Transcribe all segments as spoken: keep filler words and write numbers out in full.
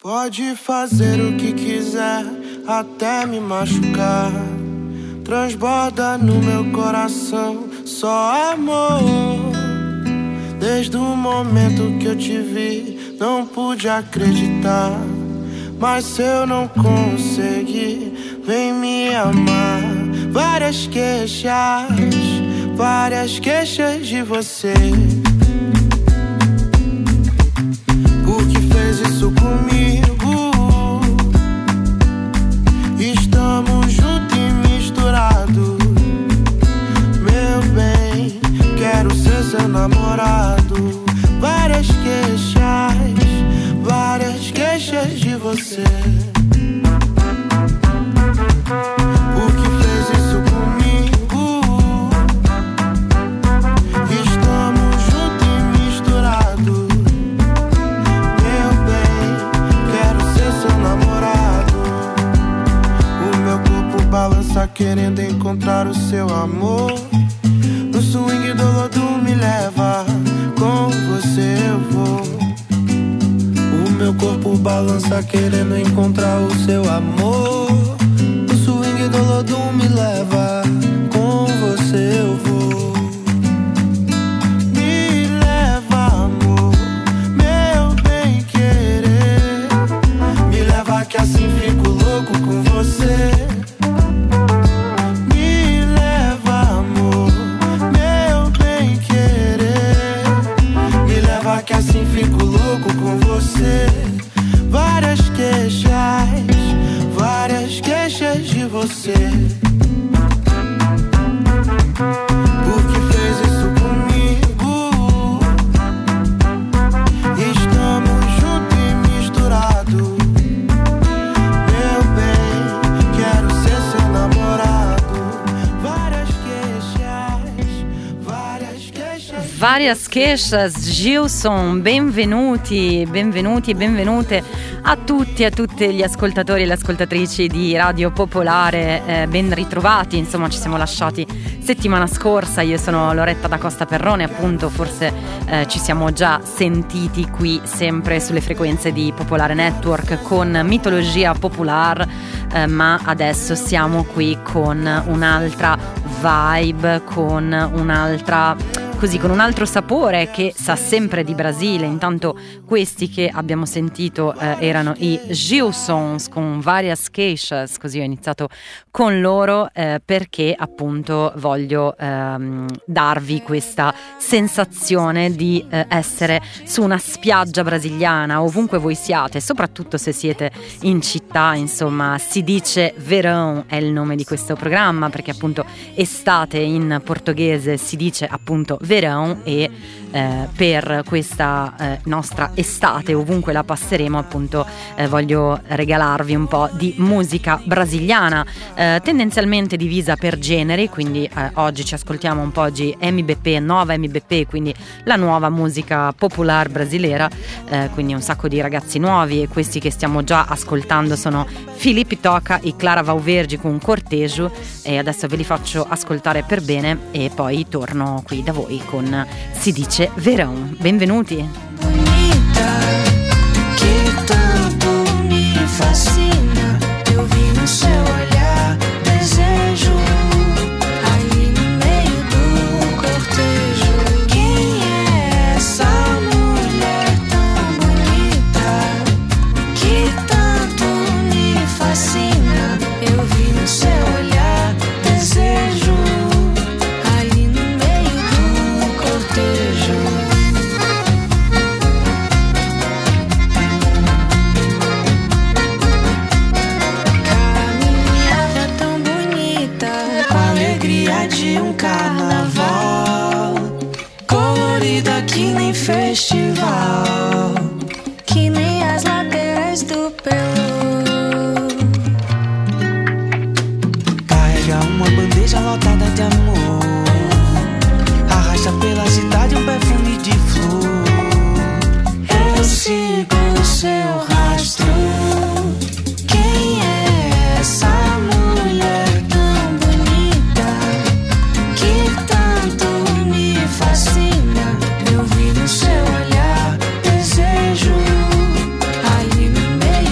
Pode fazer o que quiser, até me machucar. Transborda no meu coração só amor. Desde o momento que eu te vi, não pude acreditar. Mas se eu não conseguir, vem me amar. Várias queixas, várias queixas de você. Por que fez isso comigo? Estamos juntos e misturados. Meu bem, quero ser seu namorado. Várias queixas, várias queixas de você. Por que fez isso comigo? Estamos juntos e misturados. Meu bem, quero ser seu namorado. O meu corpo balança querendo encontrar o seu amor. No swing do lodo me leva, com você eu vou. O meu corpo balança querendo encontrar o seu amor. No swing do lodo me leva, com você eu vou. Me leva, amor, meu bem querer. Me leva que assim fico louco com você. Que assim fico louco com você. Várias queixas, várias queixas de você. Por que fez isso comigo? Estamos juntos e misturados. Meu bem, quero ser seu namorado. Várias queixas, várias queixas. Várias queixas, Gilson, benvenuti, benvenuti e benvenute a tutti e a tutti gli ascoltatori e le ascoltatrici di Radio Popolare, eh, ben ritrovati, insomma ci siamo lasciati settimana scorsa, io sono Loretta da Costa Perrone, appunto forse eh, ci siamo già sentiti qui sempre sulle frequenze di Popolare Network con Mitologia Popular, eh, ma adesso siamo qui con un'altra vibe, con un'altra... così con un altro sapore che sa sempre di Brasile. Intanto questi che abbiamo sentito eh, erano i Gilsons con Varias Queixas, così ho iniziato con loro eh, perché appunto voglio ehm, darvi questa sensazione di eh, essere su una spiaggia brasiliana ovunque voi siate, soprattutto se siete in città. Insomma, si dice verão è il nome di questo programma perché appunto estate in portoghese si dice appunto verão e eh, per questa eh, nostra estate ovunque la passeremo appunto eh, voglio regalarvi un po' di musica brasiliana eh, tendenzialmente divisa per generi, quindi eh, oggi ci ascoltiamo un po' di M B P, nuova M B P, quindi la nuova musica popolare brasileira, eh, quindi un sacco di ragazzi nuovi, e questi che stiamo già ascoltando sono Felipe Toca e Clara Valverde con Cortejo, e adesso ve li faccio ascoltare per bene e poi torno qui da voi con Si dice verão. Benvenuti. Bonita, que tanto me fascina, eu vi no seu olhar desejo, aí no meio do cortejo. Quem é essa mulher tão bonita, que tanto me fascina, eu vi no seu olhar desejo, aí no meio do cortejo. De um carnaval colorida que nem festival, que nem as ladeiras do Pelô. Carrega uma bandeja lotada de amor, arrasta pela cidade um perfume de flor. Eu sigo o seu rastro. Quem é essa mulher? Fascina, eu vi no seu olhar desejo, ali no meio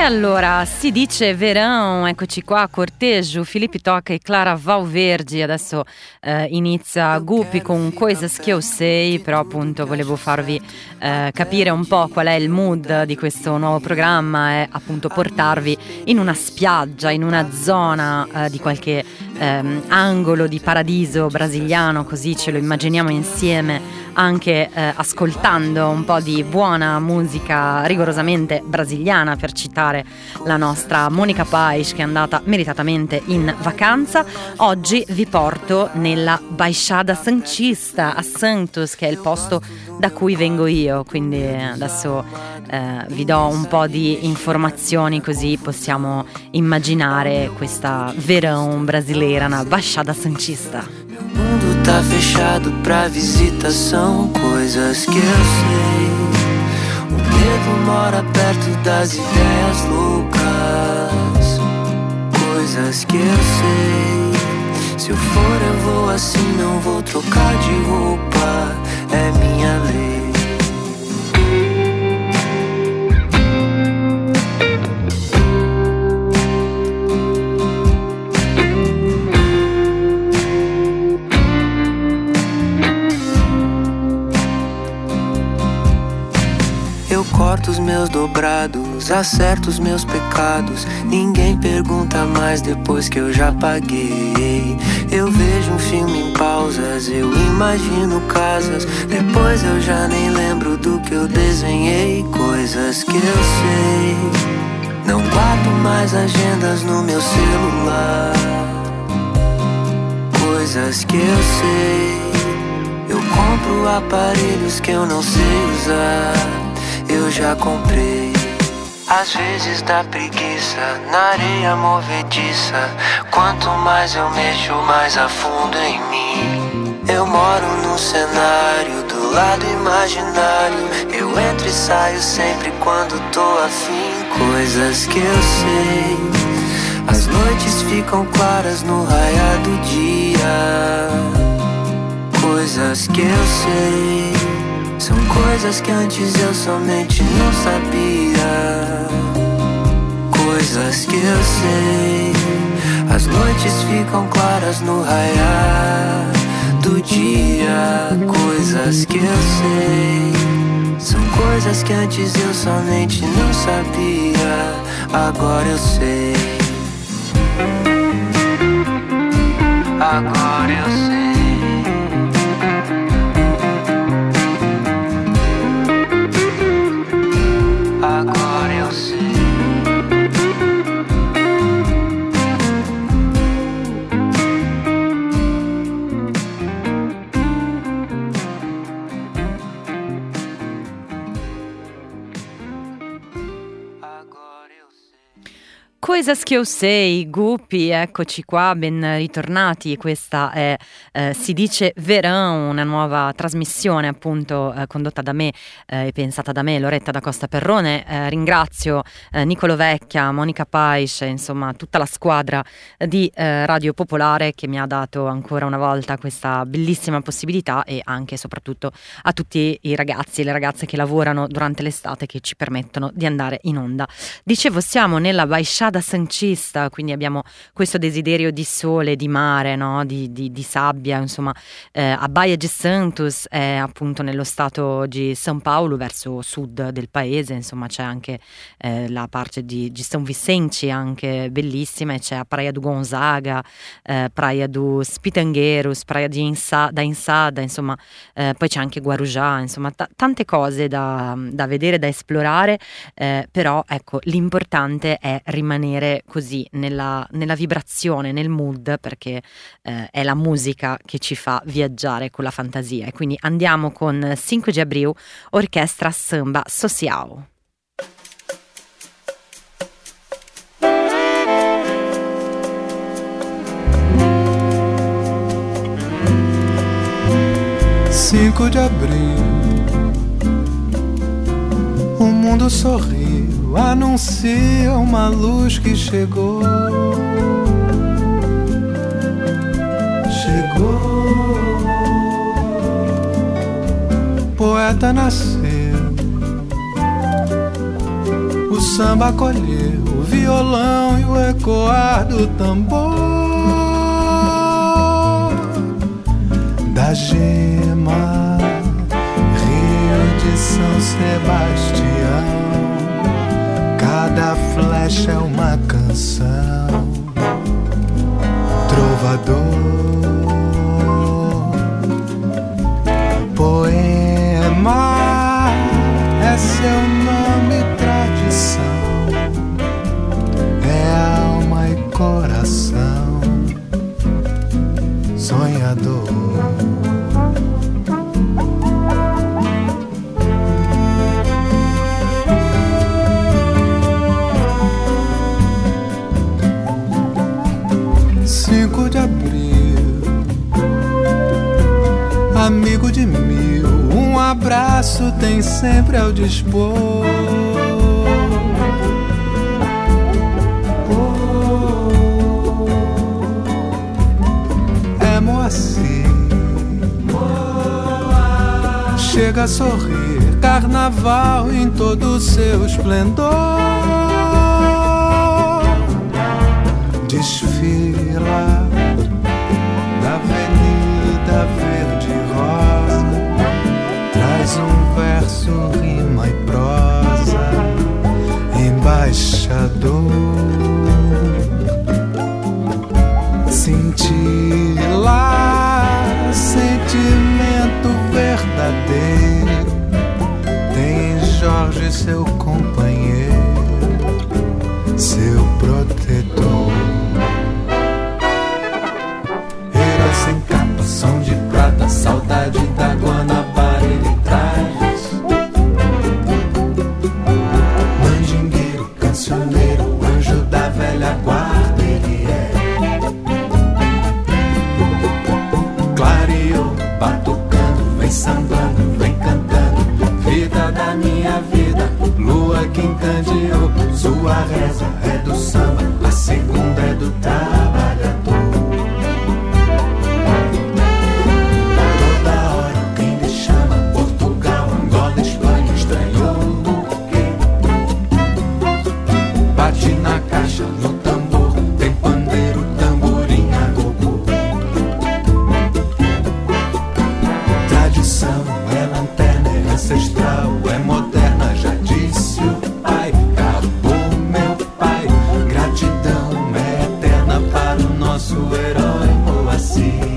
allora, si dice verão, eccoci qua, corteggio, Filippi Tocca e Clara Valverde. Adesso eh, inizia Guppy con Coisas que eu sei, però appunto volevo farvi eh, capire un po' qual è il mood di questo nuovo programma, è appunto portarvi in una spiaggia, in una zona eh, di qualche ehm, angolo di paradiso brasiliano, così ce lo immaginiamo insieme, anche eh, ascoltando un po' di buona musica rigorosamente brasiliana, per citare la nostra Monica Pais, che è andata meritatamente in vacanza. Oggi vi porto nella Baixada Santista a Santos, che è il posto da cui vengo io, quindi adesso eh, vi do un po' di informazioni così possiamo immaginare questa verão brasileira na Baixada Santista. O mundo tá fechado pra visita, são coisas que eu sei. O medo mora perto das ideias loucas, coisas que eu sei. Se eu for eu vou assim, não vou trocar de roupa, é minha lei. Eu corto os meus dobrados, acerto os meus pecados. Ninguém pergunta mais depois que eu já paguei. Eu vejo um filme em pausas, eu imagino casas. Depois eu já nem lembro do que eu desenhei. Coisas que eu sei. Não guardo mais agendas no meu celular. Coisas que eu sei. Eu compro aparelhos que eu não sei usar. Eu já comprei. Às vezes dá preguiça na areia movediça. Quanto mais eu mexo, mais a fundo em mim. Eu moro num cenário do lado imaginário. Eu entro e saio sempre quando tô afim. Coisas que eu sei. As noites ficam claras no raiar do dia. Coisas que eu sei. São coisas que antes eu somente não sabia. Coisas que eu sei. As noites ficam claras no raiar do dia. Coisas que eu sei. São coisas que antes eu somente não sabia. Agora eu sei. Agora eu sei. Agora eu sei. Coisas che eu sei, Guppy, eccoci qua, ben ritornati. Questa è eh, Si dice verão, una nuova trasmissione appunto eh, condotta da me eh, e pensata da me, Loretta da Costa Perrone. Eh, ringrazio eh, Nicolo Vecchia, Monica Pais, insomma tutta la squadra di eh, Radio Popolare che mi ha dato ancora una volta questa bellissima possibilità, e anche e soprattutto a tutti i ragazzi e le ragazze che lavorano durante l'estate, che ci permettono di andare in onda. Dicevo, siamo nella Baixada Santista, quindi abbiamo questo desiderio di sole, di mare, no? di, di, di sabbia, insomma. eh, a Baía de Santos è appunto nello stato di São Paulo, verso sud del paese, insomma c'è anche eh, la parte di, di São Vicente, anche bellissima, e c'è a Praia do Gonzaga, eh, Praia dos Pitangueiros, Praia di Insa, da Insada, insomma eh, poi c'è anche Guarujá, insomma t- tante cose da, da vedere, da esplorare, eh, però ecco, l'importante è rimanere così nella, nella vibrazione, nel mood, perché eh, è la musica che ci fa viaggiare con la fantasia. E quindi andiamo con cinque de Abril, Orchestra Samba Social. cinco de abril, o mundo sorriu, anuncia uma luz que chegou. Chegou, poeta nasceu, o samba acolher o violão e o ecoar do tambor da gema, Rio de São Sebastião. Cada flecha é uma canção, trovador, poema é seu nome, tradição, é alma e coração, sonhador. cinco de abril, amigo de mil, um abraço tem sempre ao dispor. É Moacir, chega a sorrir, carnaval em todo o seu esplendor. Desfila da Avenida Verde Rosa, traz um verso, rima e prosa, embaixador. Cintila, sentimento verdadeiro, tem em Jorge seu companheiro, seu protetor. Sem capa, som de prata, saudade da Guanabara ele traz. Mandingueiro, cancioneiro, anjo da velha guarda ele é. Clareou, batucando, vem sambando, vem cantando, vida da minha vida, lua que encandeou. Sua reza é do samba, a segunda é do trabalhador. Na caixa, no tambor, tem pandeiro, tamborim, agogô. Tradição é lanterna, é ancestral, é moderna, já disse o pai. Acabou meu pai, gratidão é eterna para o nosso herói Moacir.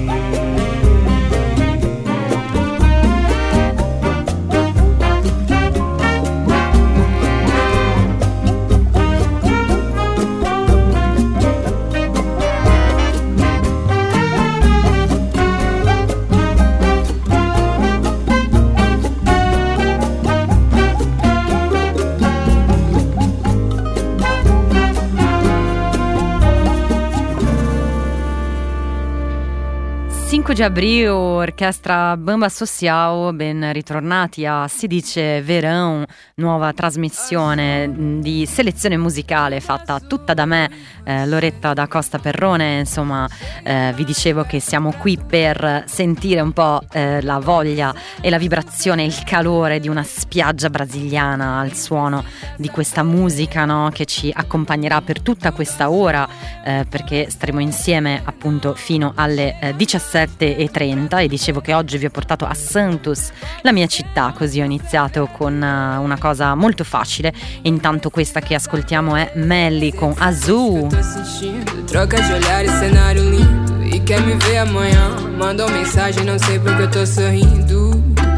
cinque di abril, orchestra Bamba Social, ben ritornati a Si dice Verão, nuova trasmissione di selezione musicale fatta tutta da me, eh, Loretta da Costa Perrone. Insomma, eh, vi dicevo che siamo qui per sentire un po' eh, la voglia e la vibrazione, il calore di una spiaggia brasiliana al suono di questa musica, no? Che ci accompagnerà per tutta questa ora, eh, perché staremo insieme appunto fino alle eh, diciassette e trenta, e dicevo che oggi vi ho portato a Santos, la mia città, così ho iniziato con uh, una cosa molto facile. E intanto questa che ascoltiamo è Melly con Azul. Troca de olhar e cenário lindo, e quer me ver amanhã, mandou mensagem, não sei porque eu tô sorrindo.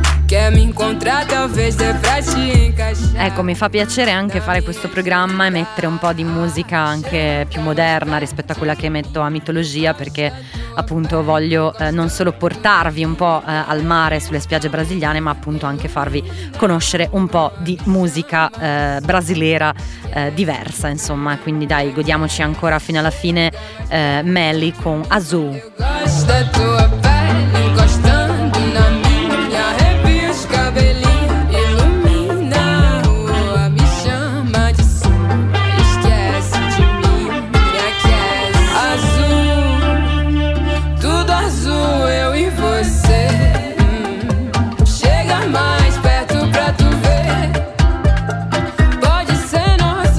Ecco, mi fa piacere anche fare questo programma e mettere un po' di musica anche più moderna rispetto a quella che metto a Mitologia, perché appunto voglio eh, non solo portarvi un po' eh, al mare sulle spiagge brasiliane, ma appunto anche farvi conoscere un po' di musica eh, brasilera eh, diversa, insomma. Quindi dai, godiamoci ancora fino alla fine eh, Melly con Azul. Cabelinho ilumina a rua, me chama de sul, esquece de mim, me aquece. Azul, tudo azul, eu e você. hum. Chega mais perto pra tu ver, pode ser nós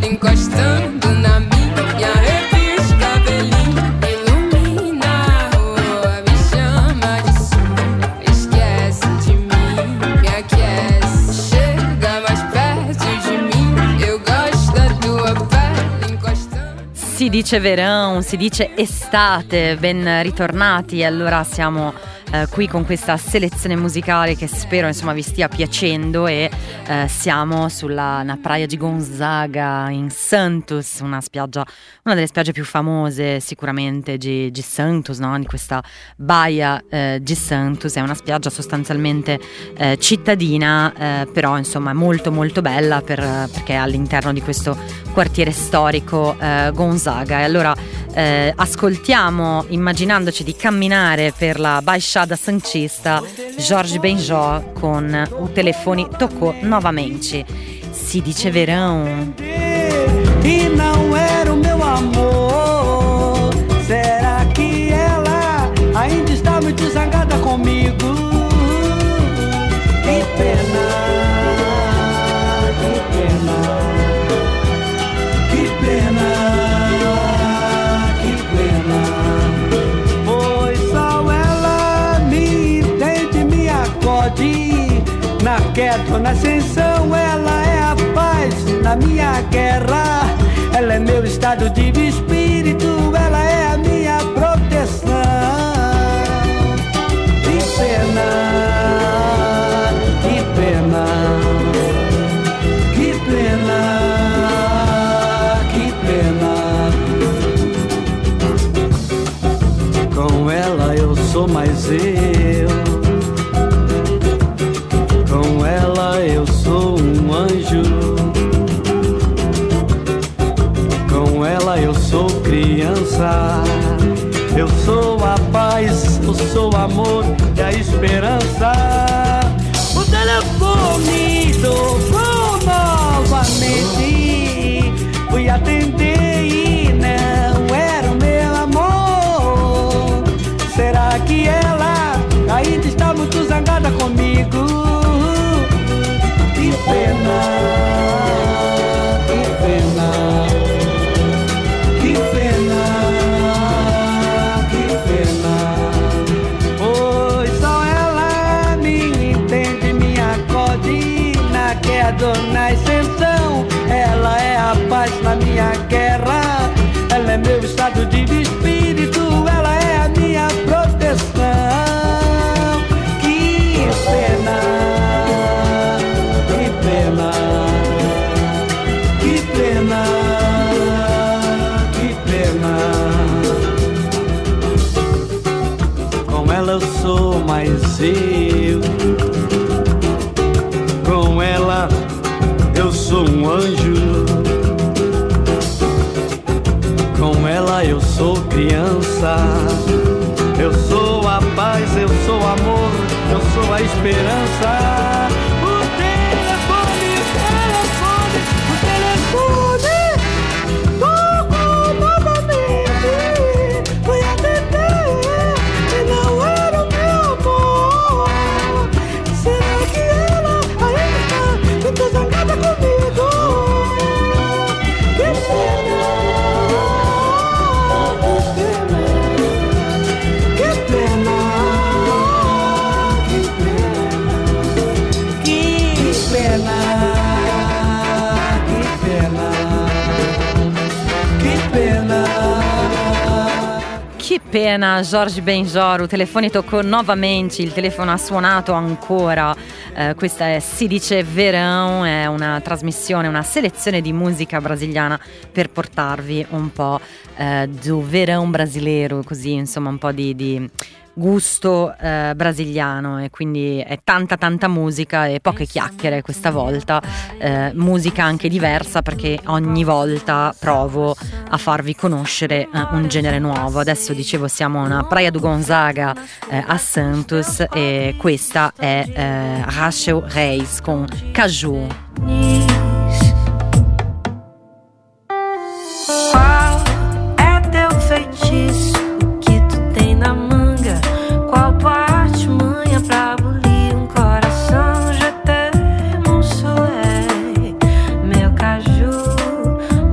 encostando na minha, arrepia os cabelinhos, ilumina a rua, me chama de sua, esquece de mim, me aquece, chega mais perto de mim, eu gosto da tua pele encostando. Si dice verão, si dice estate, ben ritornati. Allora siamo eh, qui con questa selezione musicale che spero insomma vi stia piacendo e eh, siamo sulla na praia di Gonzaga in Santos, una spiaggia, una delle spiagge più famose sicuramente di, di Santos, no? Di questa baia eh, di Santos. È una spiaggia sostanzialmente eh, cittadina, eh, però insomma molto molto bella per, perché è all'interno di questo quartiere storico eh, Gonzaga. E allora eh, ascoltiamo, immaginandoci di camminare per la Baixada Santista, Jorge Benjor con O Telefone Tocou Novamente. Si dice verão. E não era o meu amor. Será que ela ainda está muito zangada comigo? Que pena, que pena, que pena, que pena. Pois só ela me entende, me acode. Na queda ou na ascensão, ela é a paz na minha guerra. Ela é meu estado de espírito, ela é a minha proteção. Que pena, que pena, que pena, que pena. Com ela eu sou mais eu. Com ela eu sou um anjo. Com ela eu sou criança. Eu sou a paz, eu sou o amor e a esperança. O telefone tocou novamente. Fui atender e não era o meu amor. Será que ela ainda está muito zangada comigo? Que pena, que pena, que pena, que pena. Pois só ela me entende, me acode na queda ou na ascensão. Ela é a paz na minha guerra. Ela é meu estado de espírito, ela é a minha proteção. Que pena, que pena, que pena, que pena. Com ela eu sou mais eu. Com ela eu sou um anjo. Com ela eu sou criança. Eu sou a paz, eu sou o amor, eu sou a esperança. O telefone, o telefone, o telefone tocou novamente. Fui atender e não era o meu amor. Será que ela ainda está muito zangada comigo? Que pena. Che pena, Jorge Benjor, o telefone toccò novamente, il telefono ha suonato ancora. Eh, questa è Si dice verão, è una trasmissione, una selezione di musica brasiliana per portarvi un po' eh, do verão brasileiro, così insomma un po' di, di gusto eh, brasiliano, e quindi è tanta tanta musica e poche chiacchiere questa volta, eh, musica anche diversa perché ogni volta provo a farvi conoscere eh, un genere nuovo. Adesso dicevo siamo a una Praia do Gonzaga eh, a Santos e questa è eh, Rachel Reis con Caju. Qual é teu feitiço que tu tem na manga? Qual tua artimanha pra abolir um coração? Je t'aime, mon soleil, meu caju,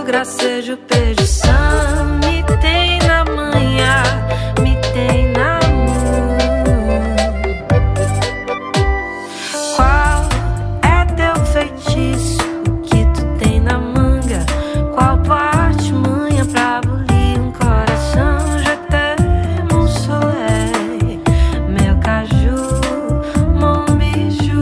gracejo, perdição. Me tem na manhã, me tem na mão. Qual é teu feitiço? O que tu tem na manga? Qual tua artimanha pra abolir um coração? Je t'aime, mon soleil, meu caju, mon bijou.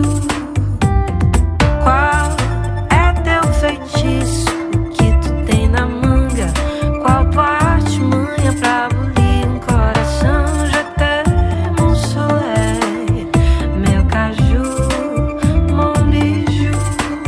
Qual é teu feitiço? O que tu tem na manga? Qual tua artimanha pra abolir um coração? Je t'aime, mon soleil, meu caju, mon bijou.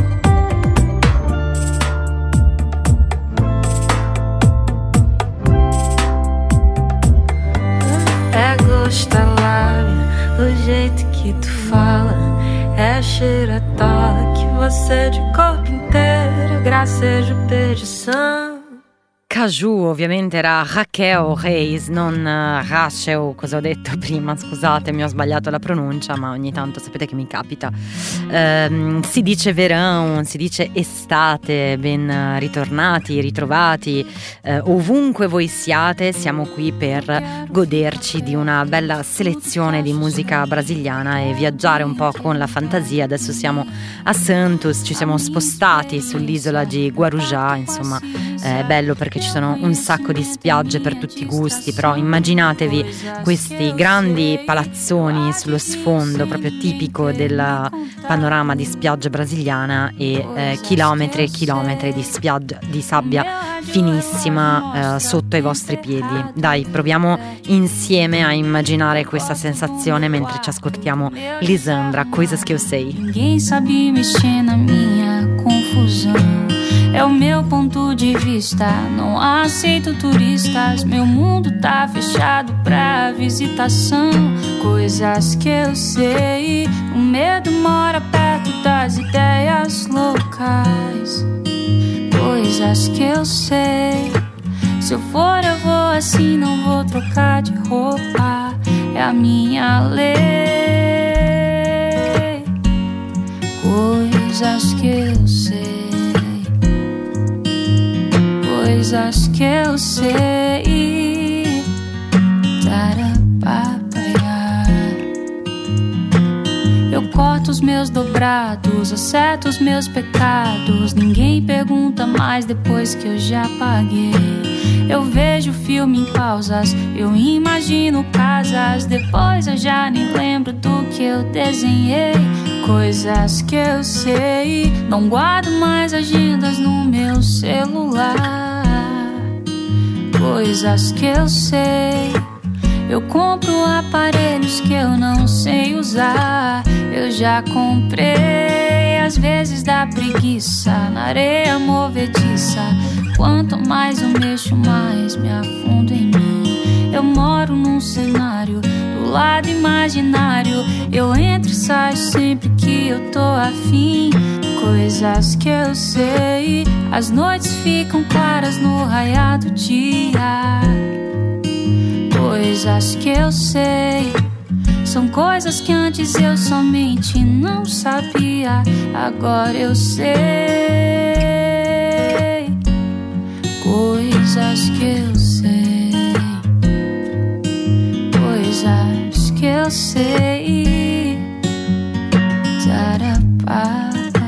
É gosto da lábia, o jeito que tu fala. É cheiro a tola que você de corpo inteiro, gracejo, perdição. Caju ovviamente era Raquel Reis, non uh, Rachel, cosa ho detto prima, scusatemi, ho sbagliato la pronuncia, ma ogni tanto sapete che mi capita. Um, si dice verão, si dice estate, ben ritornati, ritrovati, uh, ovunque voi siate, siamo qui per goderci di una bella selezione di musica brasiliana e viaggiare un po' con la fantasia. Adesso siamo a Santos, ci siamo spostati sull'isola di Guarujá, insomma è bello perché ci sono un sacco di spiagge per tutti i gusti, però immaginatevi questi grandi palazzoni sullo sfondo proprio tipico del panorama di spiaggia brasiliana e eh, chilometri e chilometri di spiaggia di sabbia finissima eh, sotto ai vostri piedi. Dai, proviamo insieme a immaginare questa sensazione mentre ci ascoltiamo Lisandra, Coisas que eu sei. Ninguém sabe mexer na minha confusão. É o meu ponto de vista, não aceito turistas. Meu mundo tá fechado pra visitação. Coisas que eu sei, o medo mora perto das ideias loucas. Coisas que eu sei, se eu for eu vou assim, não vou trocar de roupa. É a minha lei. Coisas que eu sei, coisas que eu sei. Tarapapaiá. Eu corto os meus dobrados, acerto os meus pecados. Ninguém pergunta mais depois que eu já paguei. Eu vejo filme em pausas, eu imagino casas. Depois eu já nem lembro do que eu desenhei. Coisas que eu sei, não guardo mais agendas no meu celular. Coisas que eu sei, eu compro aparelhos que eu não sei usar. Eu já comprei, às vezes dá preguiça na areia movediça. Quanto mais eu mexo, mais me afundo em mim. Eu moro num cenário do lado imaginário. Eu entro e saio sempre que eu tô afim. Coisas que eu sei, as noites ficam claras no raiar do dia. Coisas que eu sei, são coisas que antes eu somente não sabia. Agora eu sei. Coisas que eu sei, coisas que eu sei. Tarapá.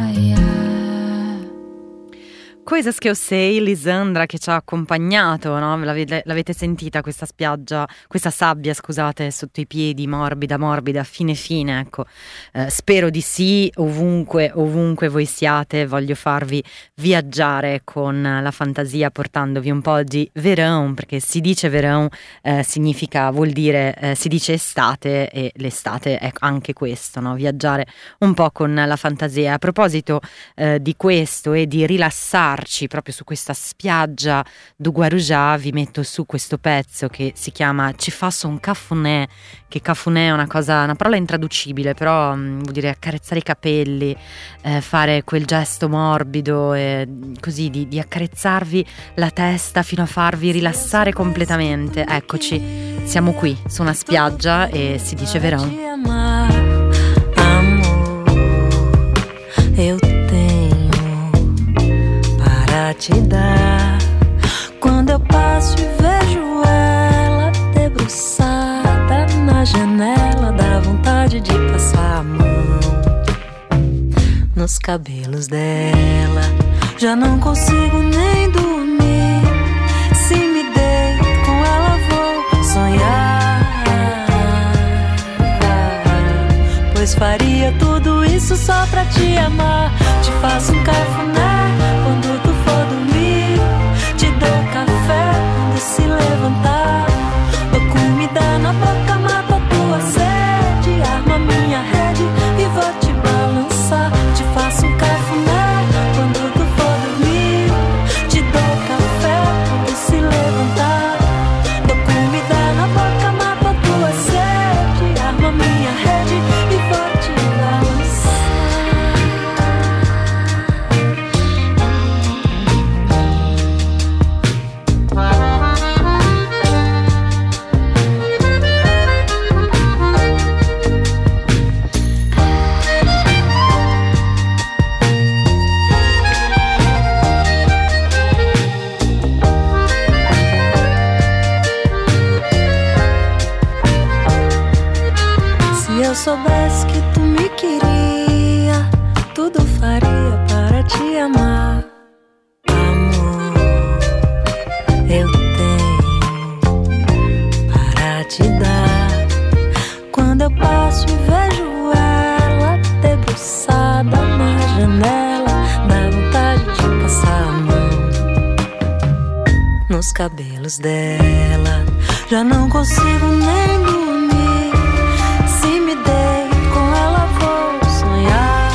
Coisas che eu sei, Lisandra che ci ha accompagnato, no? L'avete, l'avete sentita questa spiaggia, questa sabbia, scusate, sotto i piedi, morbida, morbida, fine fine, ecco. Eh, spero di sì, ovunque, ovunque voi siate, voglio farvi viaggiare con la fantasia portandovi un po' di verão, perché si dice verão, eh, significa, vuol dire, eh, si dice estate e l'estate è anche questo, no? Viaggiare un po' con la fantasia. A proposito eh, di questo e di rilassarci proprio su questa spiaggia do Guarujá, vi metto su questo pezzo che si chiama Ci faço un cafuné, che cafuné è una cosa, una parola intraducibile, però mh, vuol dire accarezzare i capelli, eh, fare quel gesto morbido e così di, di accarezzarvi la testa fino a farvi rilassare completamente. Eccoci, siamo qui su una spiaggia e si dice verão. Amor, eu tenho para te dar. passo e vejo ela debruçada na janela, dá vontade de passar a mão nos cabelos dela. Já não consigo nem dormir, se me deito com ela vou sonhar, pois faria tudo isso só pra te amar. Te faço um cafuné quando tu for dormir, te dou café quando se levantar, dou comida na boca, mato a tua sede, arma minha rede e vou te balançar. Te faço um cafuné quando tu for dormir, te dou café quando se levantar, dou comida na boca, mato a tua sede, arma minha rede e vou te balançar. Se eu soubesse que tu me queria, tudo faria para te amar. Amor, eu tenho para te dar. Quando eu passo e vejo ela debruçada na janela, dá vontade de passar a mão nos cabelos dela. Já não consigo nem dormir, se me deito com ela vou sonhar,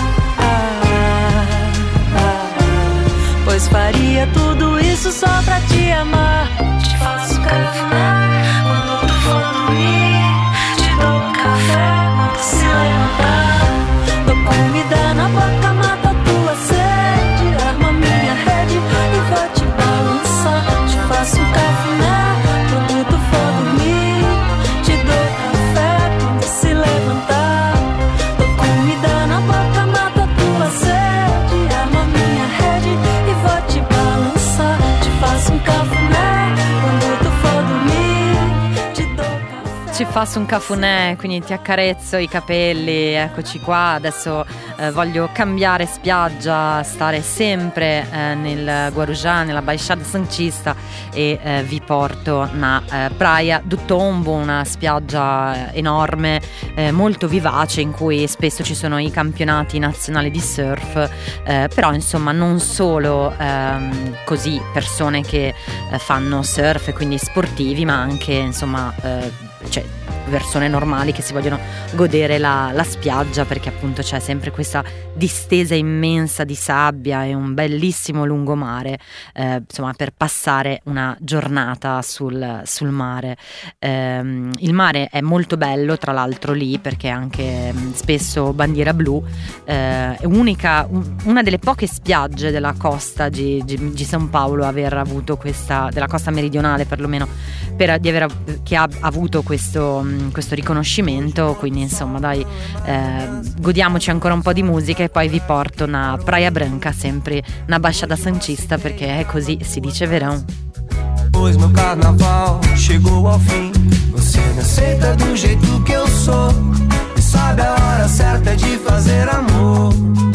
pois faria tudo isso só pra te amar. Te faço cafuné quando tu for dormir, te dou café quando se levantar, dou comida na boca, mato a tua sede, arma minha rede e vou te balançar. Te faço cafuné quando tu for dormir, te dou café quando se levantar, dou comida na boca, mato a tua sede, arma minha rede e vou te balançar. Ti faço un cafunè quando tu for dormire, ti do caffè. Ci faccio un cafunè, quindi ti accarezzo i capelli, eccoci qua. Adesso eh, voglio cambiare spiaggia, stare sempre eh, nel Guarujá, nella Baixada Santista, e eh, vi porto na eh, Praia do Tombo, una spiaggia enorme, eh, molto vivace, in cui spesso ci sono i campionati nazionali di surf, eh, però insomma non solo ehm, così persone che eh, fanno surf e quindi sportivi, ma anche insomma eh, cioè persone normali che si vogliono godere la, la spiaggia, perché appunto c'è sempre questa distesa immensa di sabbia e un bellissimo lungomare, eh, insomma, per passare una giornata sul, sul mare. Eh, il mare è molto bello, tra l'altro, lì, perché anche spesso bandiera blu, eh, è unica, un, una delle poche spiagge della costa di, di, di São Paulo a aver avuto questa, della costa meridionale perlomeno, per, di aver, che ha avuto questo questo riconoscimento. Quindi insomma dai, eh, godiamoci ancora un po' di musica e poi vi porto na Praia Branca, sempre na Baixada Santista, perché è così si dice verão. Pois meu carnaval chegou ao fim, você me aceita do jeito que eu sou e sabe a hora certa de fazer amor.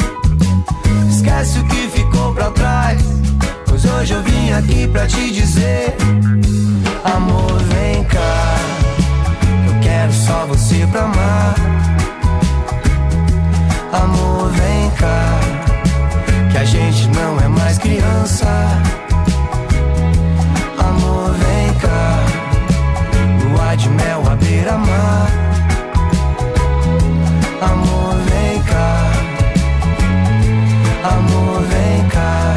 Esquece o que ficou pra trás, pois hoje eu vim aqui pra te dizer: amor, vem cá, quero só você pra amar. Amor, vem cá, que a gente não é mais criança. Amor, vem cá, lua de mel à beira-mar. Amor, vem cá, amor, vem cá.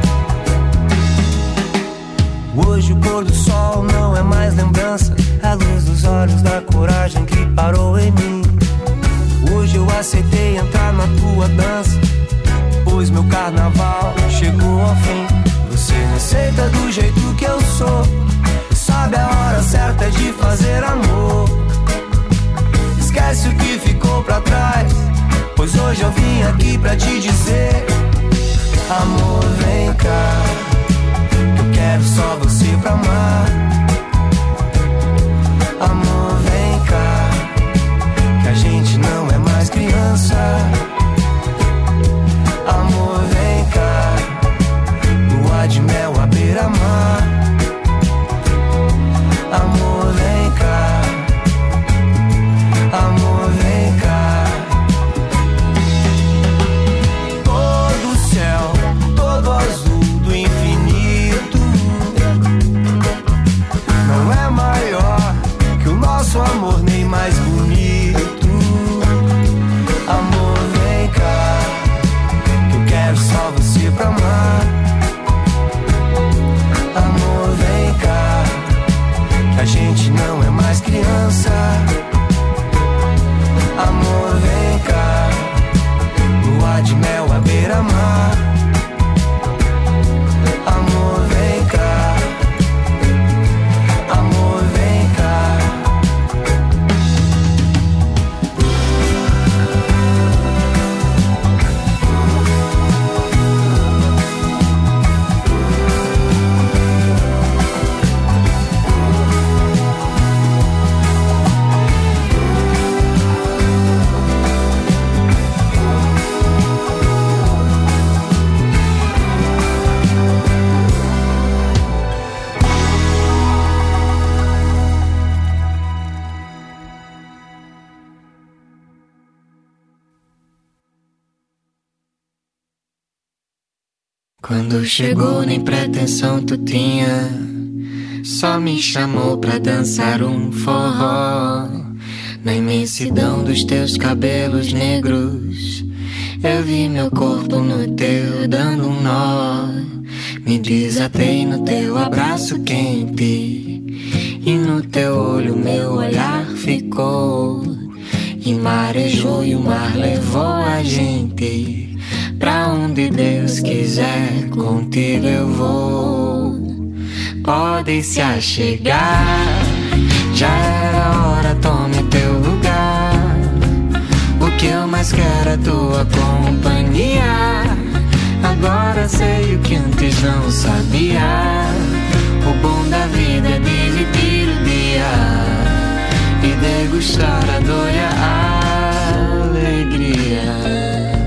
Hoje o pôr do sol não é mais lembrança, a luz dos olhos da coragem que parou em mim. Hoje eu aceitei entrar na tua dança, pois meu carnaval chegou ao fim. Você me aceita do jeito que eu sou, sabe a hora certa de fazer amor. Esquece o que ficou pra trás, pois hoje eu vim aqui pra te dizer: amor, vem cá, eu quero só você pra amar. amar. Amor, vem cá. Amor, vem cá. Todo o céu, todo azul do infinito não é maior que o nosso amor, nem mais bonito. Amor, vem cá, que eu quero só você pra amar. Amor, vem cá, que a gente não é mais criança. Amor, vem cá, lua de mel à beira-mar. Amor, vem cá. Amor, vem cá. Quando chegou nem pretensão tu tinha, só me chamou pra dançar um forró. Na imensidão dos teus cabelos negros eu vi meu corpo no teu dando um nó. Me desatei no teu abraço quente e no teu olho meu olhar ficou. E marejou e o mar levou a gente pra onde Deus quiser, contigo eu vou. Pode se achegar, já era hora, tome teu lugar. O que eu mais quero é tua companhia. Agora sei o que antes não sabia. O bom da vida é dividir o dia e degustar a dor e a alegria.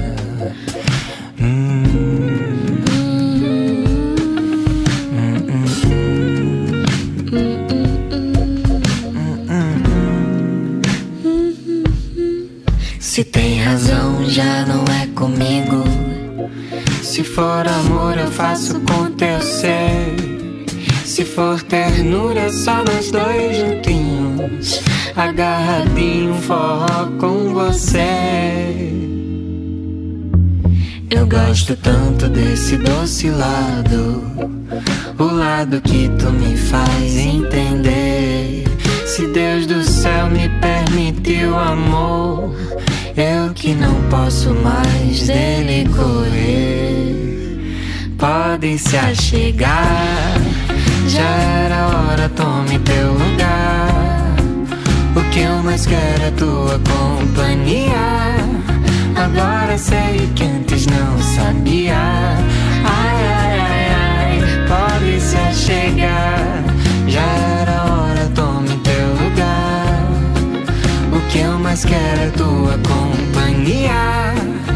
Se tem razão, já não é comigo. Se for amor, eu faço com teu ser. Se for ternura, só nós dois juntinhos, agarradinho, um forró com você. Eu gosto tanto desse doce lado, o lado que tu me faz entender. Se Deus do céu me permitiu amor, eu que não posso mais dele correr. Pode se achegar, já era hora, tome teu lugar. O que eu mais quero é tua companhia. Agora sei que antes não sabia. Ai, ai, ai, ai, pode se achegar, já era hora, tome teu lugar. O que eu mais quero é tua companhia.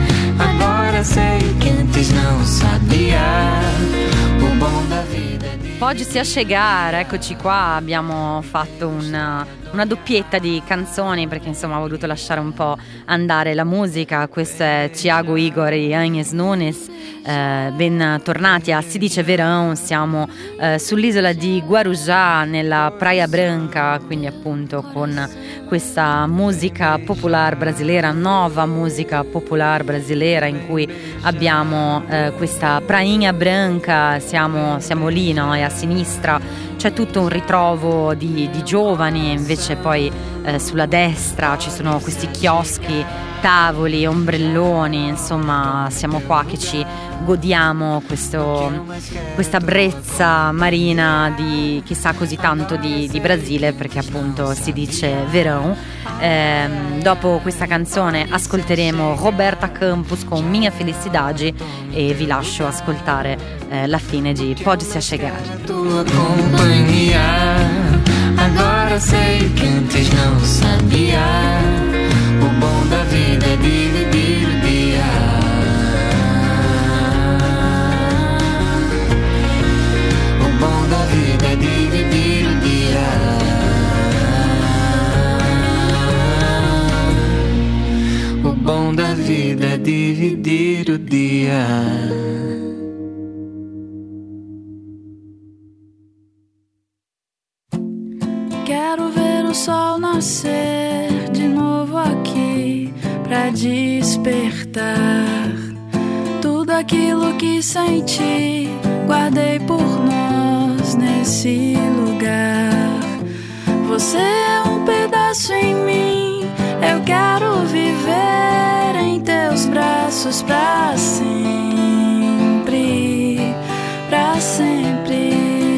Agora sei que antes não sabia. O bom da vida é de... Pode si achegar, eccoci qua, abbiamo fatto una, una doppietta di canzoni perché insomma ho voluto lasciare un po' andare la musica. Questo è Thiago Igor e Agnes Nunes, eh, bentornati a Si dice Verão. Siamo eh, sull'isola di Guarujá nella Praia Branca, quindi appunto con questa musica popolare brasileira, nuova musica popolare brasileira in cui abbiamo eh, questa prainha branca, siamo, siamo lì, no? E a sinistra c'è tutto un ritrovo di, di giovani, invece poi eh, sulla destra ci sono questi chioschi, tavoli, ombrelloni, insomma siamo qua che ci godiamo questo, questa brezza marina di chissà così tanto di, di Brasile, perché appunto si dice verão. Eh, dopo questa canzone ascolteremo Roberta Campos con Minha Felicidade e vi lascio ascoltare eh, la fine di Pode se achegar. Tua companhia, agora sei que antes não sabia. O bom da vida é dividir o dia. O bom quero ver o sol nascer de novo aqui pra despertar tudo aquilo que senti, guardei por nós nesse lugar. Você é um pedaço em mim, eu quero viver em teus braços pra sempre, pra sempre.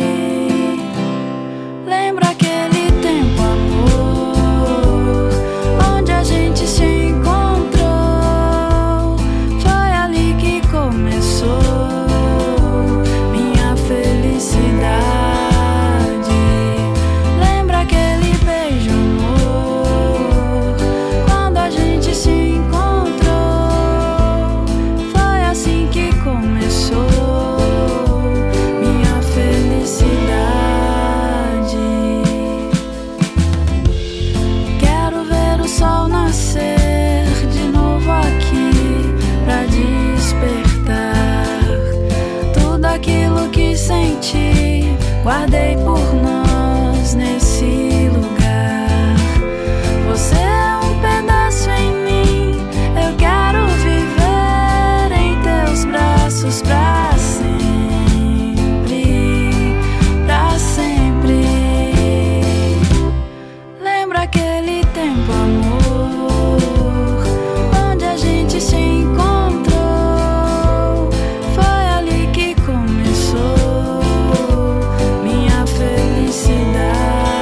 Lembra aquele tempo, amor, onde a gente se encontrou? Foi ali que começou minha felicidade. Lembra aquele beijo, amor, quando a gente se encontrou? Foi assim que começou minha felicidade. Quero ver o sol nascer de novo aqui pra despertar tudo aquilo que senti, guardei por nós nesse lugar. Você é um pedaço em mim, eu quero viver em teus braços pra sempre, pra sempre. Lembra aquele tempo, amor, onde a gente se encontrou? Foi ali que começou minha felicidade.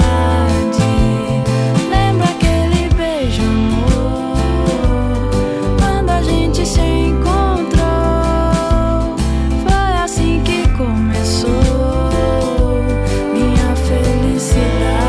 Lembra aquele beijo, amor, quando a gente se encontrou? Foi assim que começou minha felicidade.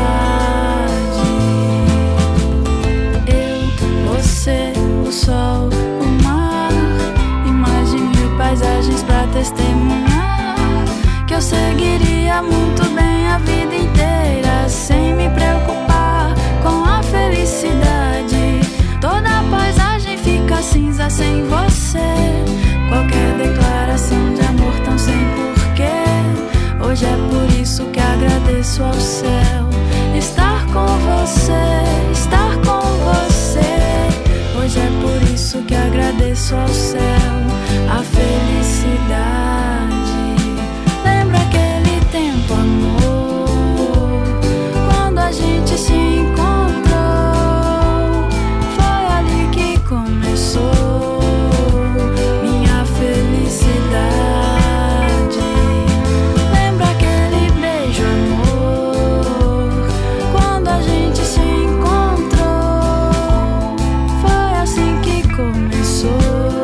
Eu, você, o sol, o mar e mais de mil paisagens pra testemunhar que eu seguiria muito bem a vida inteira sem me preocupar com a felicidade. Toda a paisagem fica cinza sem você, qualquer declaração de amor tão sem porquê. Hoje é por isso que agradeço ao céu estar com você, estar com você. Hoje é por isso que agradeço ao céu a felicidade. Lembra aquele tempo, amor, quando a gente se encontrou? Foi ali que começou minha felicidade. Lembra aquele beijo, amor, quando a gente se encontrou? Foi assim que começou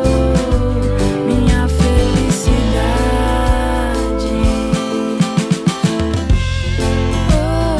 minha felicidade. Oh,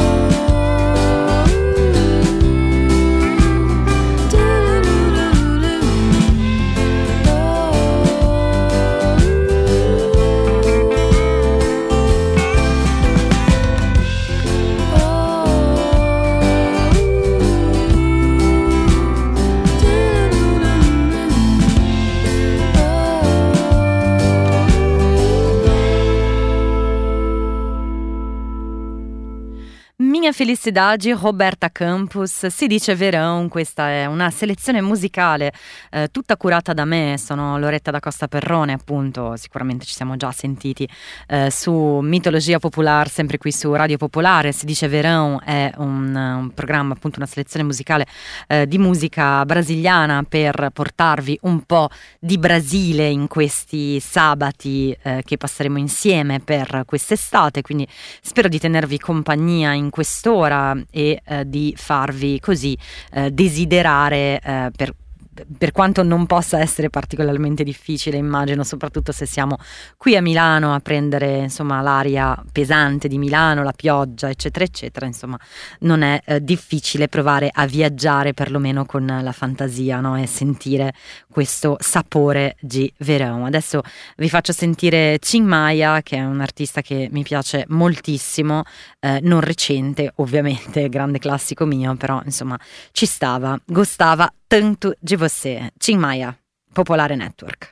Minha Felicidade, Roberta Campos. Si dice verão, questa è una selezione musicale eh, tutta curata da me, sono Loretta da Costa Perrone, appunto, sicuramente ci siamo già sentiti eh, su Mitologia Popolare, sempre qui su Radio Popolare. Si dice verão è un, un programma, appunto una selezione musicale eh, di musica brasiliana per portarvi un po' di Brasile in questi sabati eh, che passeremo insieme per quest'estate, quindi spero di tenervi compagnia in quest'ora e eh, di farvi così eh, desiderare eh, per per quanto non possa essere particolarmente difficile, immagino, soprattutto se siamo qui a Milano a prendere insomma l'aria pesante di Milano, la pioggia eccetera eccetera, insomma non è eh, difficile provare a viaggiare perlomeno con la fantasia, no? E sentire questo sapore di verão. Adesso vi faccio sentire Tim Maia, che è un artista che mi piace moltissimo, eh, non recente ovviamente, grande classico mio, però insomma ci stava, gostava tanto de você. Tim Maia, Popolare Network.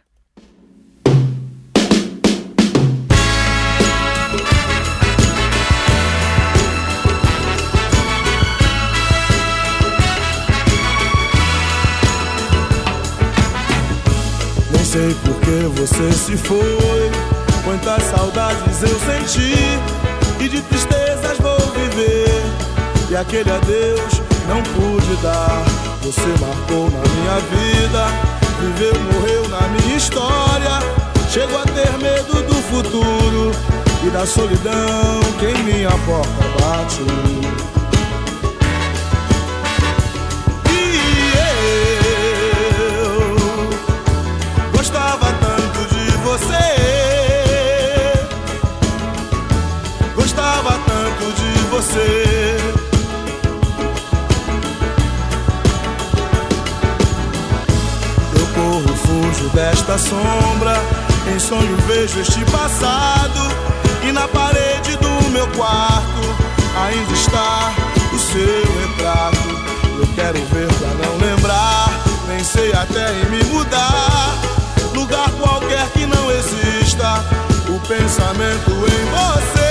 você se foi. Quantas saudades eu senti e de tristezas vou viver. E aquele adeus não pude dar. Você marcou na minha vida, viveu, morreu na minha história. Chego a ter medo do futuro e da solidão que em minha porta bate. E eu gostava tanto de você, gostava tanto de você. Eu corro, fujo desta sombra, em sonho vejo este passado, e na parede do meu quarto ainda está o seu retrato. Eu quero ver pra não lembrar, pensei até em me mudar, lugar qualquer que não exista o pensamento em você.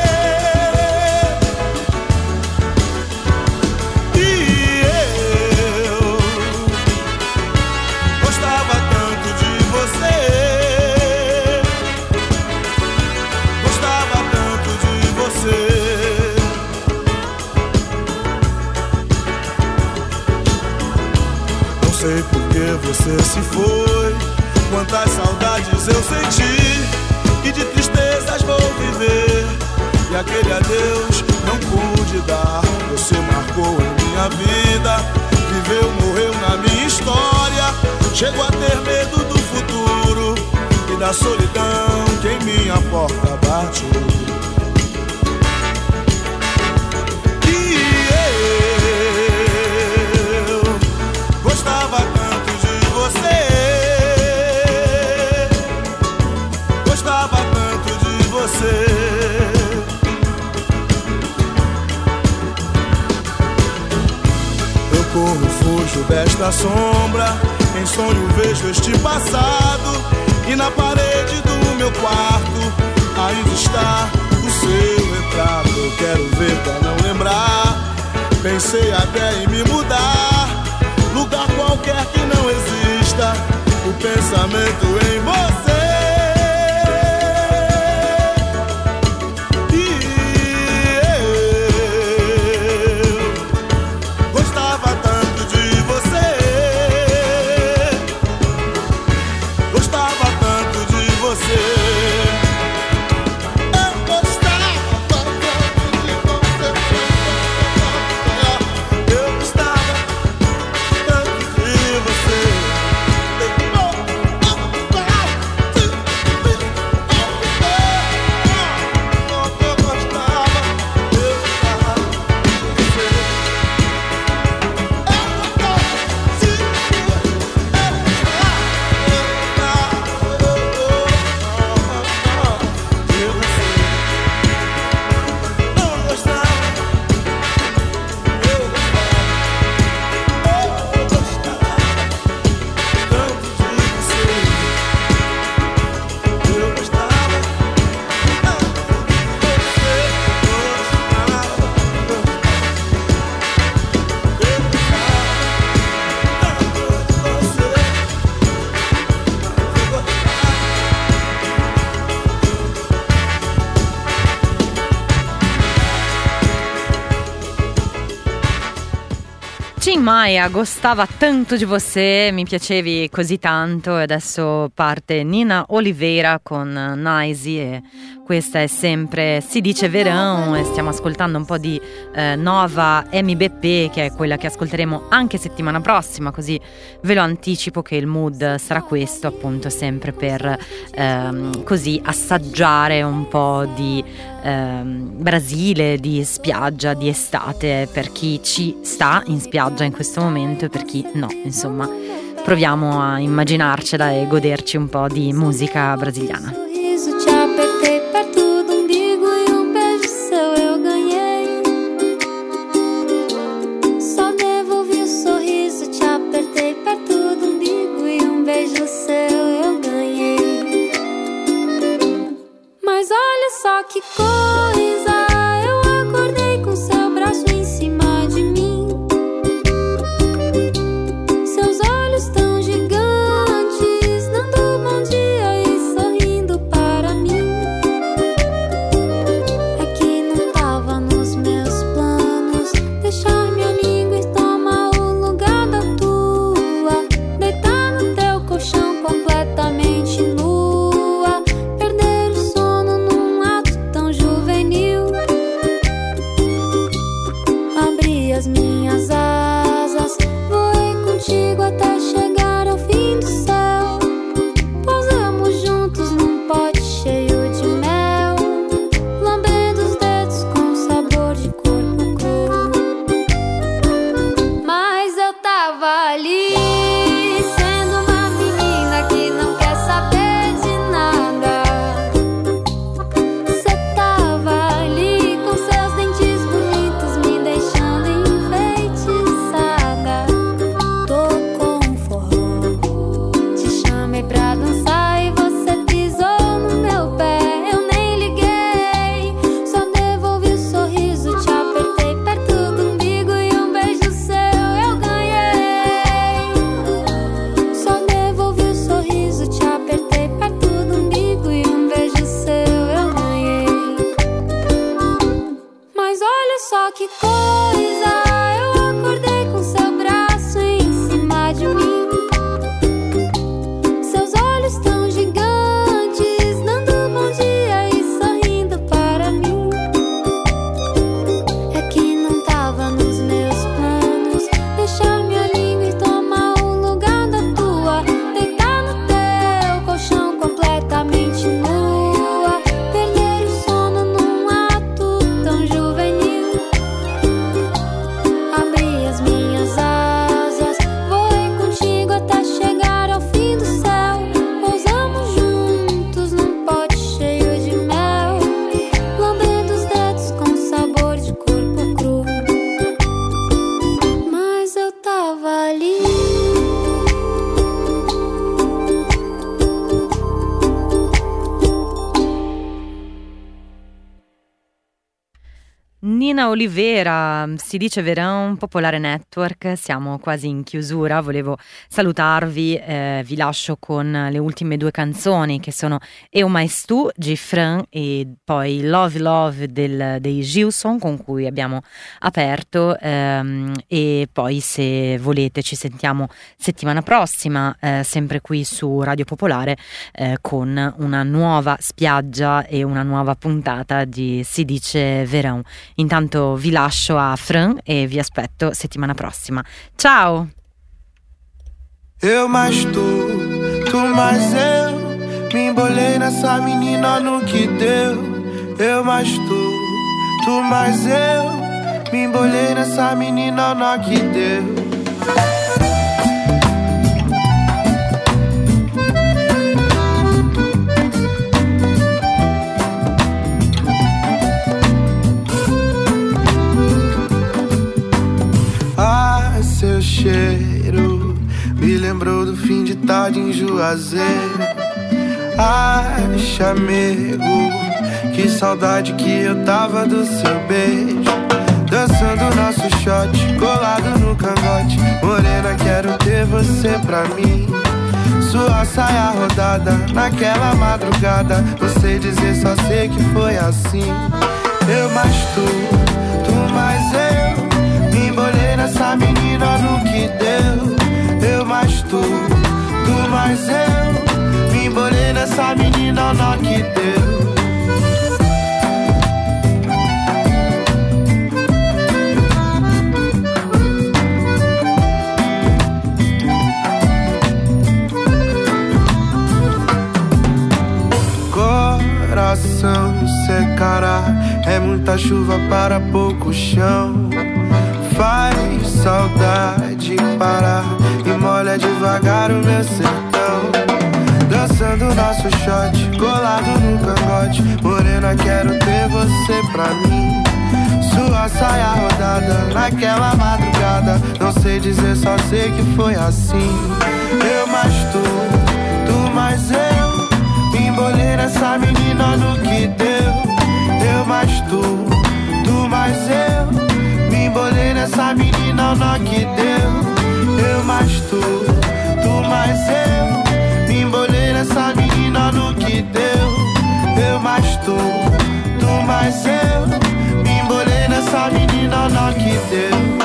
E eu gostava tanto de você, não sei por que você se foi. Quantas saudades eu senti e de tristezas vou viver. E aquele adeus não pude dar. Você marcou em minha vida, viveu, morreu na minha história. Chego a ter medo do futuro e da solidão que em minha porta bate. Gostava tanto de você, gostava tanto de você. Eu corro, fujo desta sombra, em sonho vejo este passado, e na parede do meu quarto ainda está o seu retrato. Eu quero ver pra não lembrar, pensei até em me mudar, lugar qualquer que não exista o pensamento em você. E eu gostava tanto de você, gostava tanto de você. Tim Maia, gostava tanto di você, mi piacevi così tanto, e adesso parte Nina Oliveira con Nice e questa è sempre Si dice verão, e stiamo ascoltando un po' di eh, Nova M B P, che è quella che ascolteremo anche settimana prossima, così ve lo anticipo che il mood sarà questo, appunto sempre per ehm, così assaggiare un po' di ehm, Brasile, di spiaggia, di estate, per chi ci sta in spiaggia in questo momento e per chi no, insomma proviamo a immaginarcela e goderci un po' di musica brasiliana. Mas olha só que coisa, eu acordei com seu braço em cima de mim. Seus olhos tão gigantes, dando bom dia. só que coisa. Eu acordei com seu braço em cima de mim. Seus olhos tão gigantes, dando bom dia e sorrindo para mim. É que não tava nos meus planos deixar minha língua e tomar o lugar da tua. Deitar no teu colchão completamente nua. Perder o sono num ato tão juvenil. Abri as minhas asas, voei contigo até chegar ao fim do céu. Pousamos juntos num pote cheio de mel, lambendo os dedos com sabor de corpo cru. Mas eu tava ali. Nina Olivera, si dice Verão, Popolare Network, siamo quasi in chiusura, volevo salutarvi, eh, vi lascio con le ultime due canzoni che sono Eu Mais Tu, Gifran, e poi Love Love del, dei Gilson con cui abbiamo aperto, ehm, e poi se volete ci sentiamo settimana prossima, eh, sempre qui su Radio Popolare, eh, con una nuova spiaggia e una nuova puntata di Si dice Verão. Intanto vi lascio a Fran e vi aspetto settimana prossima. Ciao! Eu mais tu, tu mais eu. Me embolei nessa menina no que deu. Eu mais tu, tu mais eu. Me embolei nessa menina no que deu. Seu cheiro me lembrou do fim de tarde em Juazeiro. Ai, chamego, que saudade que eu tava do seu beijo. Dançando nosso shot, colado no cangote. Morena, quero ter você pra mim. Sua saia rodada, naquela madrugada. Não sei dizer, só sei que foi assim. Eu mais tu, tu mais eu. Me embolei nessa menina no que deu. Eu mais tu, tu mais eu. Me embolei nessa menina no que deu. Coração secará, é muita chuva para pouco chão. Faz saudade parar e molha devagar o meu sertão. Dançando nosso shot, colado no cangote. Morena, quero ter você pra mim. Sua saia rodada, naquela madrugada. Não sei dizer, só sei que foi assim. Eu mais tu, tu mais eu. Me embolei nessa menina no que deu. Eu mais tu, tu mais eu. Me embolei nessa menina no que deu. Eu mais tu, tu mais eu. Me embolei nessa menina no que deu. Eu mais tu, tu mais eu. Me embolei nessa menina no que deu.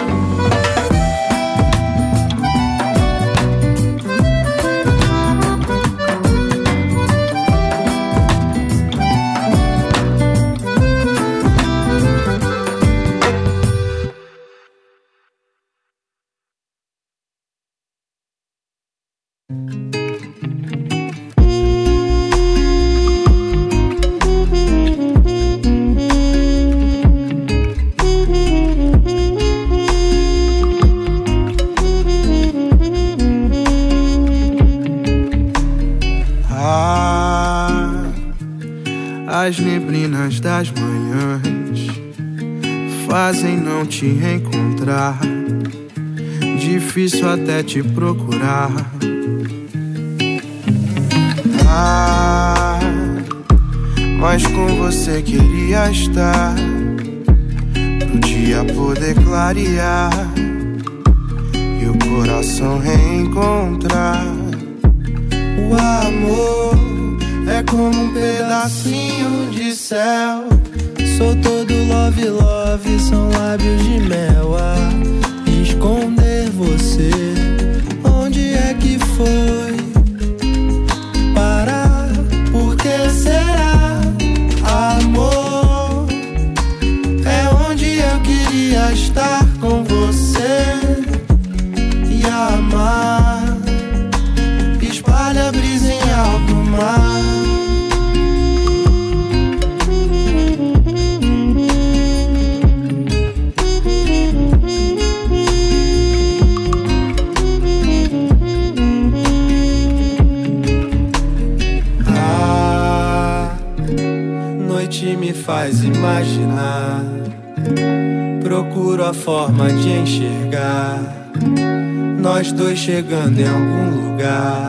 As neblinas das manhãs fazem não te encontrar. Difícil até te procurar. Ah, mas com você queria estar, pro dia poder clarear e o coração reencontrar. O amor é como um pedacinho de céu, sou todo logo love, love são lábios de mel a esconder você. Onde é que foi parar? Por que será? Amor é onde eu queria estar com você e amar. Espalha a brisa em alto mar. Me faz imaginar, procuro a forma de enxergar nós dois chegando em algum lugar.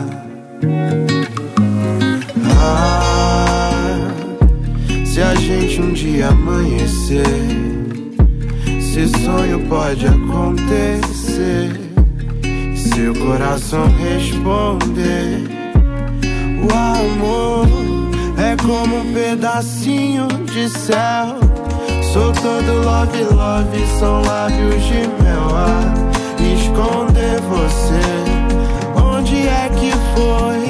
Ah, se a gente um dia amanhecer, se sonho pode acontecer, seu coração responder, o amor é como um pedacinho de céu. Sou todo love, love, são lábios de mel a esconder você. Onde é que foi